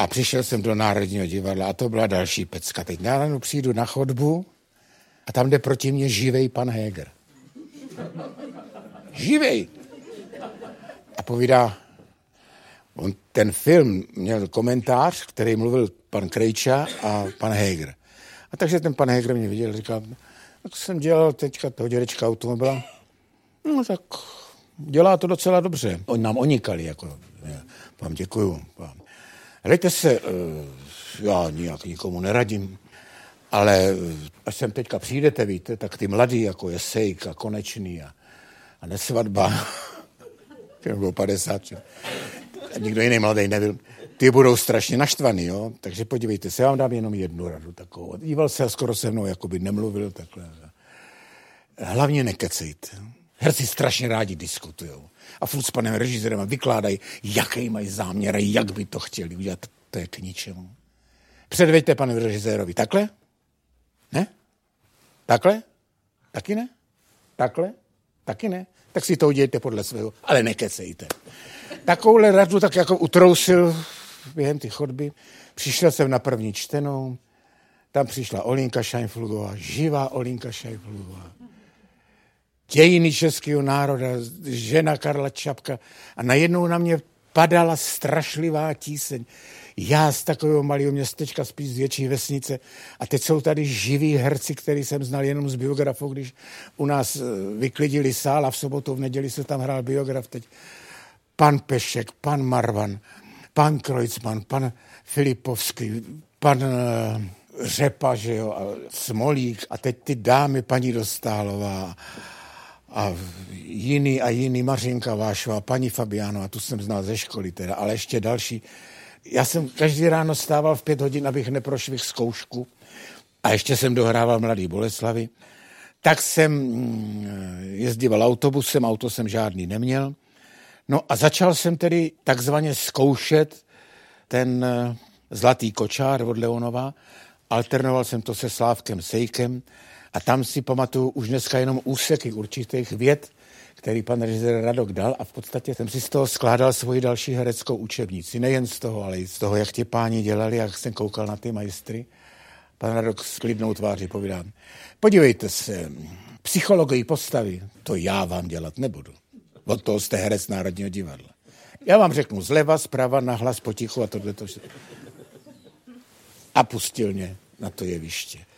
A přišel jsem do Národního divadla a to byla další pecka. Teď najednou přijdu na chodbu a tam jde proti mně živej pan Heger. Živej! A povídá, ten film měl komentář, který mluvil pan Krejča a pan Heger. A takže ten pan Heger mě viděl, říkal, tak jsem dělal teďka toho dědečka automobila. No tak dělá to docela dobře. Oni nám onikali, jako, vám děkuju. Hlejte se, já nijak nikomu neradím, ale až sem teďka přijdete, víte, tak ty mladí, jako je Sejk a Konečný a Nesvadba, těm bylo 50, a nikdo jiný mladý nebyl, ty budou strašně naštvaný, jo? Takže podívejte se, já vám dám jenom jednu radu takovou. Díval se a skoro se mnou, jakoby nemluvil takhle. Hlavně nekecejte. Herci strašně rádi diskutujou. A furt s panem režisérem vykládají, jaký mají záměr a jak by to chtěli udělat. To je k ničemu. Předveďte panu režisérovi. Takhle? Ne? Takhle? Taky ne? Takhle? Taky ne? Tak si to udějte podle svého, ale nekecejte. Takovouhle radu tak jako utrousil během ty chodby. Přišel jsem na první čtenou, tam přišla Olinka Šajnflugová, živá Olinka Šajnflugová. Dějiny českého národa, žena Karla Čapka a najednou na mě padala strašlivá tíseň. Já z takového malého městečka, spíš z větší vesnice a teď jsou tady živí herci, který jsem znal jenom z biografů, když u nás vyklidili sál a v sobotu, v neděli se tam hrál biograf teď. Pan Pešek, pan Marvan, pan Kreutzmann, pan Filipovský, pan Řepa, že jo, a Smolík a teď ty dámy, paní Dostálová a jiný, Mařinka Vášová, paní Fabiánová, tu jsem znal ze školy teda, ale ještě další. Já jsem každý ráno stával v 5 hodin, abych neprošvih zkoušku a ještě jsem dohrával Mladý Boleslavi. Tak jsem jezdíval autobusem, auto jsem žádný neměl. No a začal jsem tedy takzvaně zkoušet ten Zlatý kočár od Leonova. Alternoval jsem to se Slávkem Sejkem a tam si pamatuju už dneska jenom úseky určitých vět, který pan režisér Radok dal a v podstatě jsem si z toho skládal svoji další hereckou učebnici. Nejen z toho, ale i z toho, jak ti páni dělali, jak jsem koukal na ty majstry. Pan Radok s klidnou tváří povídá, podívejte se, psychologii postavy, to já vám dělat nebudu. Od toho jste herec Národního divadla. Já vám řeknu zleva, zprava, nahlas, potichu a tohleto. A pustil mě na to jeviště.